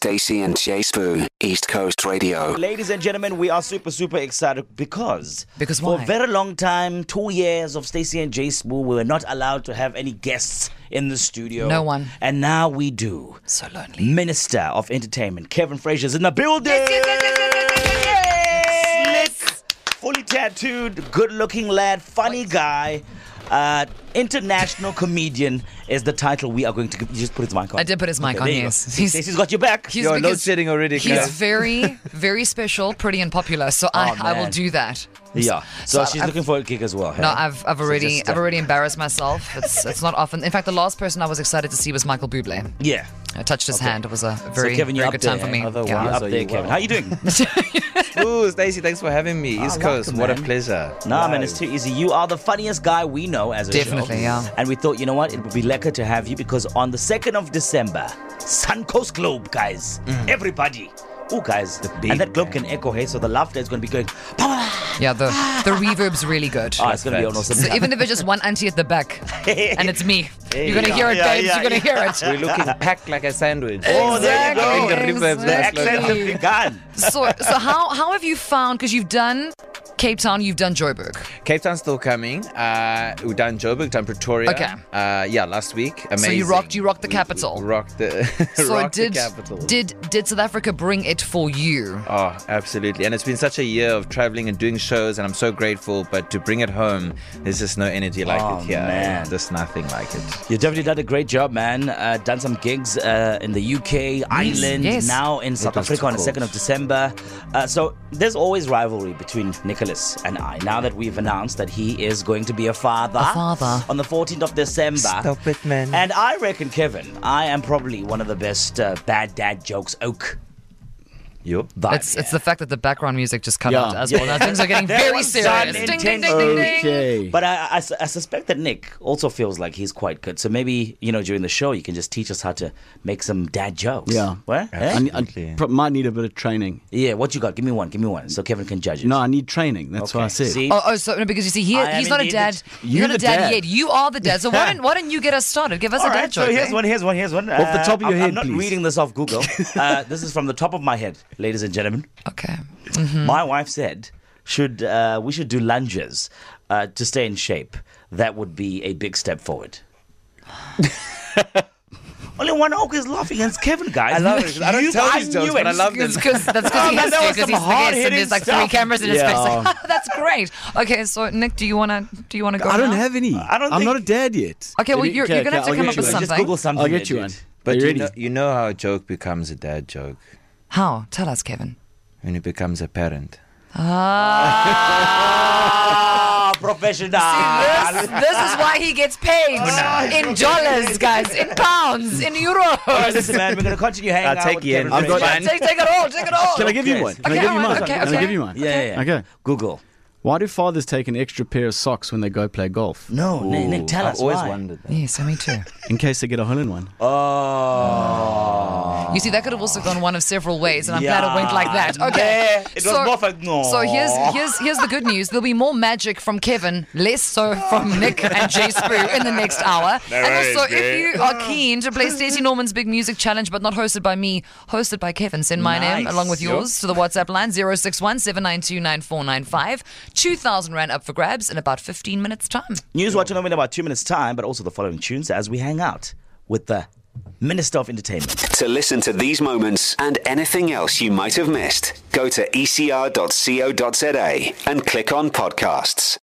Stacey and Jay Spoo, East Coast Radio. Ladies and gentlemen, we are super excited because for why? a very long time, 2 years of Stacey and Jay Spoo, we were not allowed to have any guests in the studio. No one. And now we do. So lonely. Minister of Entertainment, Kevin Frazier, is in the building. Slick, fully tattooed, good-looking lad, funny guy. International comedian is the title we are going to give. You just put his mic on. I did put his mic on, there you yes. go. Stacey's got your back. He's You're because load shedding already, He's guys. very special, pretty and popular. So I will man. do that. Yeah. So she's I've- looking for a gig as well. No, hey? I've just, already embarrassed myself. It's not often. In fact, the last person I was excited to see was Michael Bublé. Yeah. I touched his hand. It was a very, so Kevin, you're very up good there, time for me. Otherwise- You're up Are there, you Kevin. well? How you doing? Ooh, Stacey, thanks for having me. East Coast, welcome, what man. a pleasure. Nah, man, it's too easy. You are the funniest guy we know as a Definitely, show. yeah. And we thought, you know what? It would be lekker to have you because on the 2nd of December, Suncoast Globe, guys. Everybody. Oh, guys. big And that globe can echo, hey? So the laughter is going to be going, Yeah, the reverb's really good. oh, it's going to be Perfect. awesome. So even if it's just one auntie at the back, and it's me, you're gonna hear it, Yeah, babes. yeah, You're gonna hear it. We're looking packed like a sandwich. Oh, there you go. Bring the reverbs The back. accent has begun. So how have you found? Because you've done Cape Town, you've done Joburg. Cape Town's still coming. We've done Joburg, done Pretoria. Okay. Last week. Amazing. So you rocked the capital. We rocked the, So rocked did the capital. did South Africa bring it for you? Oh, absolutely. And it's been such a year of traveling and doing shows, and I'm so grateful. But to bring it home, there's just no energy like Oh, it here. man. Just nothing like it. You've definitely done a great job, man. Done some gigs in the UK, Ireland, yes. now in South was Africa on the cool. 2nd of December. So there's always rivalry between Nicholas and I. Now that we've announced that he is going to be a father, on the 14th of December. Stop it, man. And I reckon, Kevin, I am probably one of the best bad dad jokes oak. Yup. It's the fact that the background music just cut Yeah. out as well. Now things are getting That very was serious. done Ding, ding, ding, ding, intentionally. ding. Okay. But I suspect that Nick also feels like he's quite good. So maybe, during the show, you can just teach us how to make some dad jokes. Yeah. What? Eh? Absolutely. Might need a bit of training. Yeah, what you got? Give me one. So Kevin can judge it. No, I need training. That's what I said. See? So no, because you see, I am he's not a indeed dad. the- He's You're not a the dad dad. yet. You are the dad. So why don't you get us started? Give us All a dad right, joke. so here's eh? one. Off the top of your head, I'm not please. reading this off Google. This is from the top of my head, ladies and gentlemen. Okay. My wife said, we should do lunges to stay in shape. That would be a big step forward. Only one oak is laughing against Kevin, guys. I love it. I don't tell these jokes, but I love them. That's because Oh, he man, has that to, was because some he's the guest, and hard-hitting there's like stuff. 3 cameras in his face. Yeah. Like, that's great. Okay, so Nick, do you wanna go? I don't now? have any. I don't I'm think- not a dad yet. Okay, well, you're gonna have to I'll come get up you with one. something. Just Google something. I'll get you there, one. dude. But Are you ready? you know how a joke becomes a dad joke? How? Tell us, Kevin. When it becomes a parent. Ah, professional. This is why he gets paid in dollars, guys, in pounds, in euros. All right, listen, man, we're going to continue hanging I'll out take with you Kevin in. I've Frazier. got- Take it all. Take it all. Can I give you one? Can I Okay, give you all right, mine? okay, Can I okay. give you mine? Yeah. Okay. Google. Why do fathers take an extra pair of socks when they go play golf? No, Nick, tell I've us always why. wondered that. Yes, me too. In case they get a hole in one. Oh. You see, that could have also gone one of several ways, and I'm glad it went like that. Okay. Yeah, it was more for- no. So here's the good news. There'll be more magic from Kevin, less so from Nick and Jay Spoo in the next hour. And also, if you are keen to play Stacey Norman's Big Music Challenge, but not hosted by me, hosted by Kevin, send my name Nice. along with yours to the WhatsApp line 061 792 9495. 2,000 Rand up for grabs in about 15 minutes' time. News watching over in about 2 minutes' time, but also the following tunes as we hang out with the Minister of Entertainment. To listen to these moments and anything else you might have missed, go to ecr.co.za and click on podcasts.